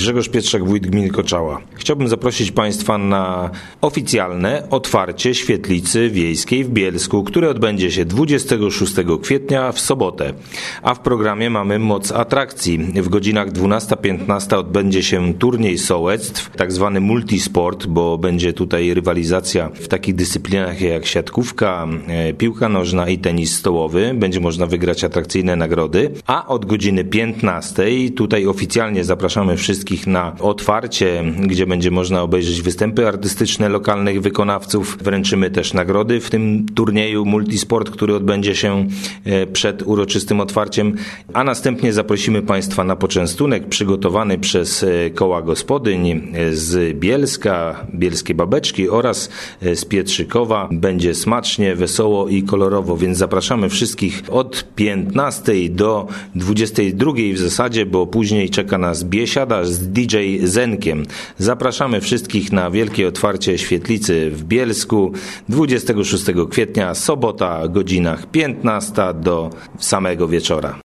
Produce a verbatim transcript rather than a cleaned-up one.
Grzegorz Pietrzak, wójt gminy Koczała. Chciałbym zaprosić Państwa na oficjalne otwarcie świetlicy wiejskiej w Bielsku, które odbędzie się dwudziestego szóstego kwietnia w sobotę. A w programie mamy moc atrakcji. W godzinach dwunasta piętnaście odbędzie się turniej sołectw, tak zwany multisport, bo będzie tutaj rywalizacja w takich dyscyplinach jak siatkówka, piłka nożna i tenis stołowy. Będzie można wygrać atrakcyjne nagrody. A od godziny piętnastej tutaj oficjalnie zapraszamy wszystkich na otwarcie, gdzie będzie można obejrzeć występy artystyczne lokalnych wykonawców. Wręczymy też nagrody w tym turnieju multisport, który odbędzie się przed uroczystym otwarciem, a następnie zaprosimy Państwa na poczęstunek przygotowany przez koła gospodyń z Bielska, Bielskie Babeczki oraz z Pietrzykowa. Będzie smacznie, wesoło i kolorowo, więc zapraszamy wszystkich od piętnastej do dwudziestej drugiej w zasadzie, bo później czeka nas biesiada z D J Zenkiem. Zapraszamy wszystkich na wielkie otwarcie świetlicy w Bielsku dwudziestego szóstego kwietnia, sobota, godzinach piętnasta do samego wieczora.